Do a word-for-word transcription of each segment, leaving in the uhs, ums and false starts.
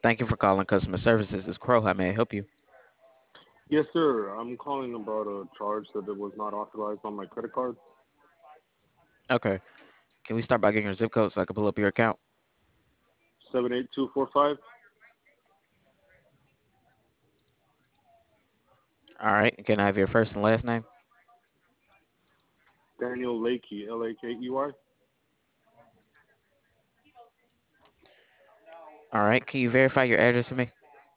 Thank you for calling customer services. This is Crow. How may I help you? Yes, sir. I'm calling about a charge that it was not authorized on my credit card. Okay. Can we start by getting your zip code so I can pull up your account? Seven eight two four five. All right. Can I have your first and last name? Daniel Lakey, L A K E Y. All right. Can you verify your address for me?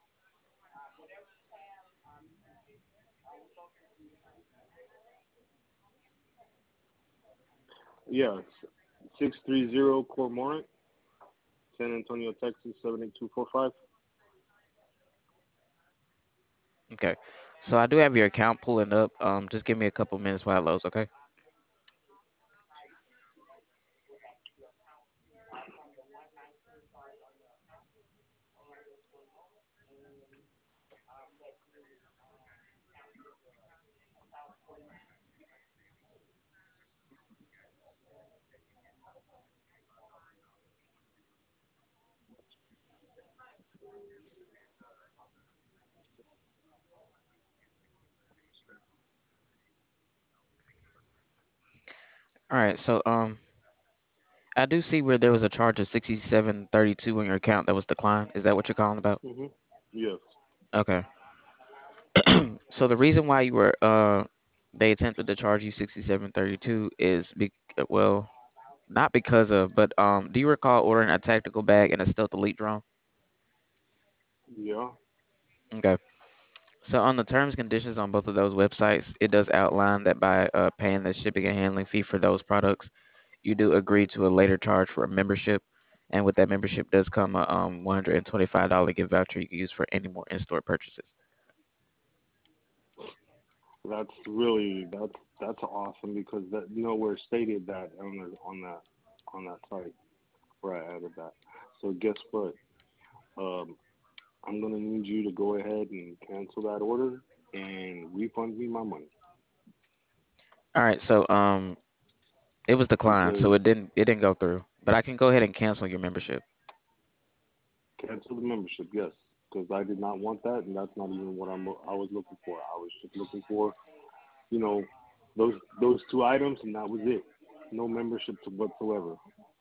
Yes, six three zero Cormorant, San Antonio, Texas seven eight two four five. Okay. So I do have your account pulling up. Um, just give me a couple minutes while it loads, okay? All right. So um, I do see where there was a charge of sixty-seven thirty-two on your account that was declined. Is that what you're calling about? Mhm. Yes. Okay. So the reason why you were uh they attempted to charge you sixty-seven thirty-two is be well, not because of, but um, do you recall ordering a tactical bag and a stealth elite drone? Yeah. Okay. So on the terms and conditions on both of those websites, it does outline that by uh, paying the shipping and handling fee for those products, you do agree to a later charge for a membership. And with that membership does come a um, one hundred twenty-five dollars gift voucher you can use for any more in-store purchases. That's really that's that's awesome because that nowhere stated that on the, on that on that site where I added that. So guess what? Um, I'm gonna need you to go ahead and cancel that order and refund me my money All right, so um, it was declined, so because it didn't it didn't go through. But I can go ahead and cancel your membership. cancel the membership, yes, because I did not want that, and that's not even what I'm I was looking for. I was just looking for, you know, those those two items, and that was it. No membership to whatsoever.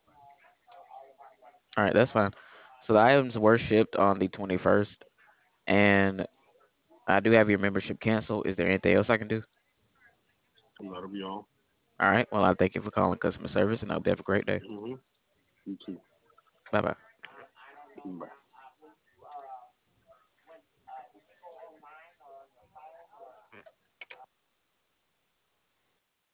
All right, that's fine. So the items were shipped on the twenty-first, and I do have your membership canceled. Is there anything else I can do? And that'll be all. All right. Well, I thank you for calling customer service, and I hope you have a great day. Mhm. You too. Bye bye. Bye.